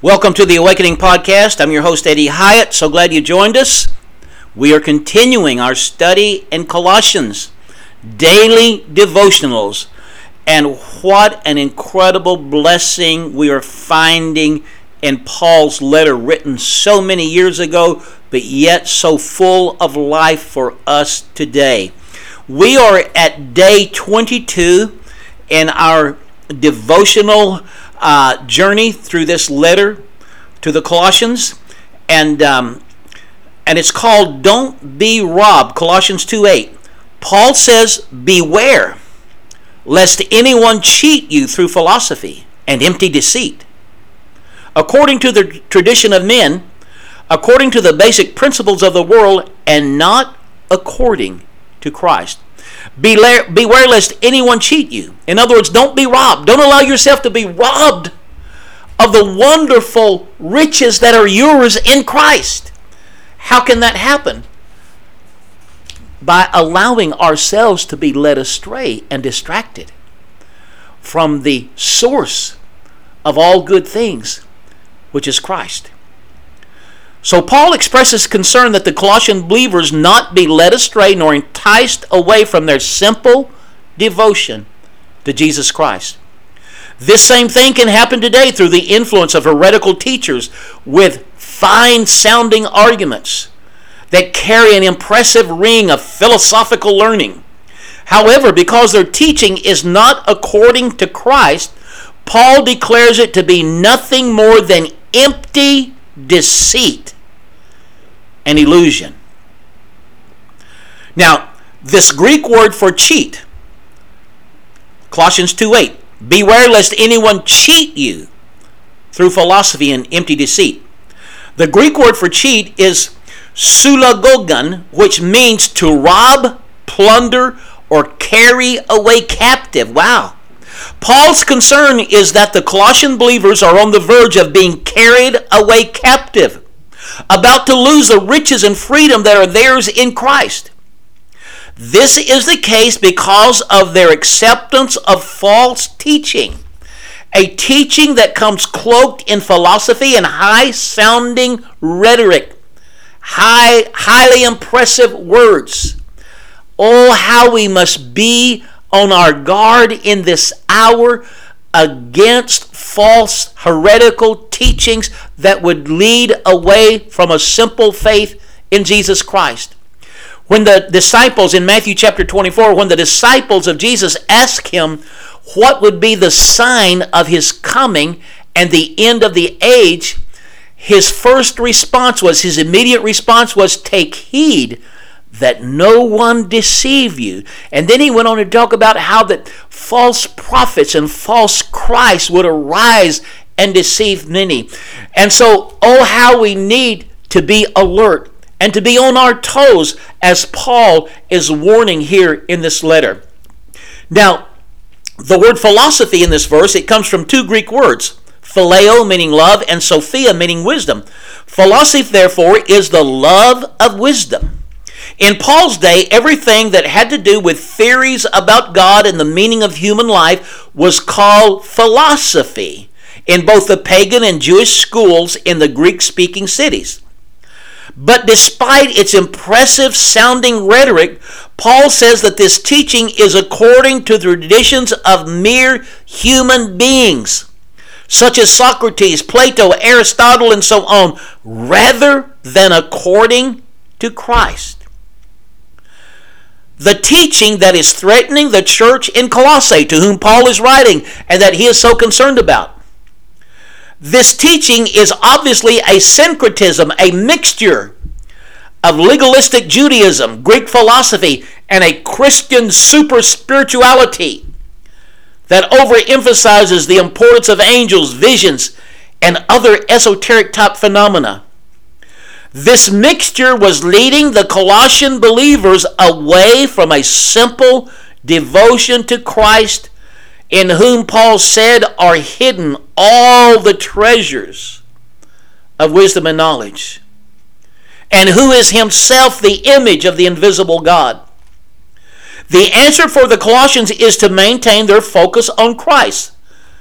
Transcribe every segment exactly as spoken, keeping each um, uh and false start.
Welcome to the Awakening Podcast. I'm your host, Eddie Hyatt. So glad you joined us. We are continuing our study in Colossians, daily devotionals. And what an incredible blessing we are finding in Paul's letter written so many years ago, but yet so full of life for us today. We are at day twenty-two in our devotional uh, journey through this letter to the Colossians, and um, and it's called "Don't Be Robbed." Colossians two eight. Paul says, "Beware, lest anyone cheat you through philosophy and empty deceit, according to the tradition of men, according to the basic principles of the world, and not according to Christ." Beware, beware lest anyone cheat you. In other words, don't be robbed. Don't allow yourself to be robbed of the wonderful riches that are yours in Christ. How can that happen? By allowing ourselves to be led astray and distracted from the source of all good things, which is Christ. So Paul expresses concern that the Colossian believers not be led astray nor enticed away from their simple devotion to Jesus Christ. This same thing can happen today through the influence of heretical teachers with fine-sounding arguments that carry an impressive ring of philosophical learning. However, because their teaching is not according to Christ, Paul declares it to be nothing more than empty deceit and illusion. Now, this Greek word for cheat, Colossians two eight, beware lest anyone cheat you through philosophy and empty deceit. The Greek word for cheat is sulagogon, which means to rob, plunder, or carry away captive. Wow. Paul's concern is that the Colossian believers are on the verge of being carried away captive, about to lose the riches and freedom that are theirs in Christ. This is the case because of their acceptance of false teaching, a teaching that comes cloaked in philosophy and high-sounding rhetoric, high, highly impressive words. Oh, how we must be on our guard in this hour against false heretical teachings that would lead away from a simple faith in Jesus Christ. When the disciples in Matthew chapter twenty-four, when the disciples of Jesus asked him what would be the sign of his coming and the end of the age, his first response was, his immediate response was, "Take heed that no one deceive you." And then he went on to talk about how that false prophets and false Christ would arise and deceive many. And so, oh, how we need to be alert and to be on our toes as Paul is warning here in this letter. Now, the word philosophy in this verse, it comes from two Greek words, phileo meaning love and sophia meaning wisdom. Philosophy, therefore, is the love of wisdom. In Paul's day, everything that had to do with theories about God and the meaning of human life was called philosophy in both the pagan and Jewish schools in the Greek-speaking cities. But despite its impressive sounding rhetoric, Paul says that this teaching is according to the traditions of mere human beings, such as Socrates, Plato, Aristotle, and so on, rather than according to Christ. The teaching that is threatening the church in Colossae, to whom Paul is writing, and that he is so concerned about. This teaching is obviously a syncretism, a mixture of legalistic Judaism, Greek philosophy, and a Christian super spirituality that overemphasizes the importance of angels, visions, and other esoteric type phenomena. This mixture was leading the Colossian believers away from a simple devotion to Christ, in whom Paul said are hidden all the treasures of wisdom and knowledge, and who is himself the image of the invisible God. The answer for the Colossians is to maintain their focus on Christ,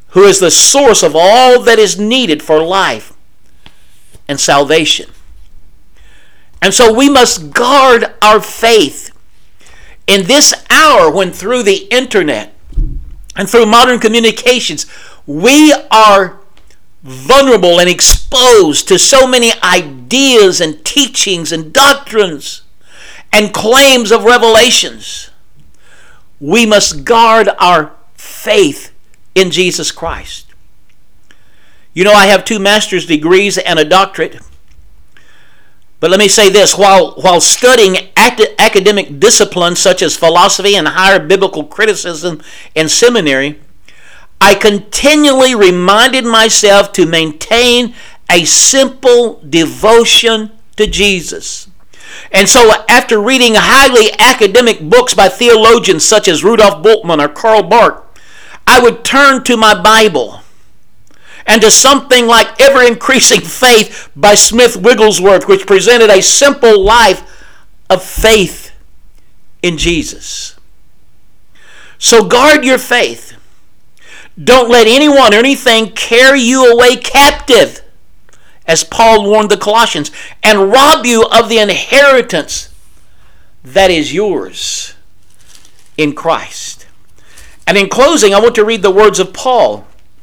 who is the source of all that is needed for life and salvation. And so we must guard our faith in this hour when through the internet and through modern communications, we are vulnerable and exposed to so many ideas and teachings and doctrines and claims of revelations. We must guard our faith in Jesus Christ. You know, I have two master's degrees and a doctorate. But let me say this, while, while studying act- academic disciplines such as philosophy and higher biblical criticism in seminary, I continually reminded myself to maintain a simple devotion to Jesus. And so after reading highly academic books by theologians such as Rudolf Bultmann or Karl Barth, I would turn to my Bible and to something like Ever-Increasing Faith by Smith Wigglesworth, which presented a simple life of faith in Jesus. So guard your faith. Don't let anyone or anything carry you away captive, as Paul warned the Colossians, and rob you of the inheritance that is yours in Christ. And in closing, I want to read the words of Paul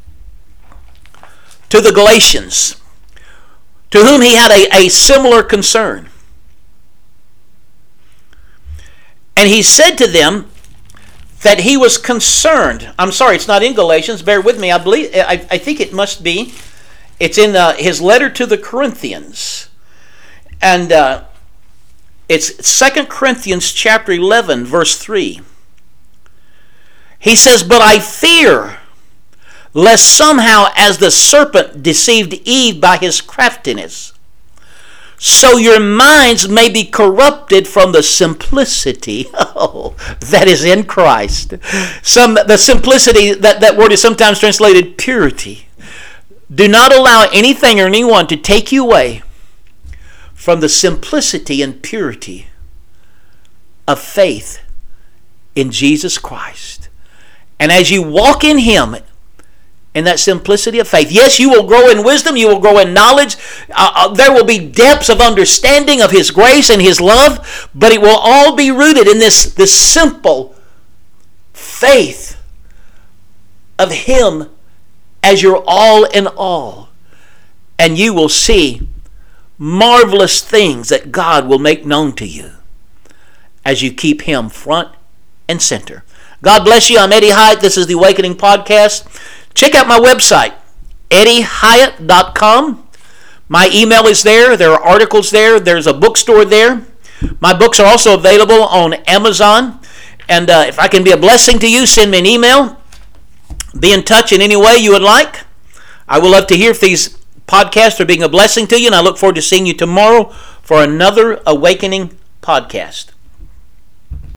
to the Galatians, to whom he had a, a similar concern. And he said to them that he was concerned. I'm sorry, it's not in Galatians. Bear with me. I believe, I, I think it must be. It's in uh, his letter to the Corinthians. And uh, it's Second Corinthians chapter eleven, verse three. He says, "But I fear, lest somehow as the serpent deceived Eve by his craftiness, so your minds may be corrupted from the simplicity oh, that is in Christ." Some the simplicity, that, that word is sometimes translated purity. Do not allow anything or anyone to take you away from the simplicity and purity of faith in Jesus Christ. And as you walk in Him, in that simplicity of faith, yes, you will grow in wisdom, you will grow in knowledge, uh, uh, there will be depths of understanding of His grace and His love, but it will all be rooted in this, this simple faith of Him as your all in all. And you will see marvelous things that God will make known to you as you keep Him front and center. God bless you. I'm Eddie Hyatt. This is the Awakening Podcast. Check out my website, eddie hyatt dot com. My email is there. There are articles there. There's a bookstore there. My books are also available on Amazon. And uh, if I can be a blessing to you, send me an email. Be in touch in any way you would like. I would love to hear if these podcasts are being a blessing to you, and I look forward to seeing you tomorrow for another Awakening Podcast.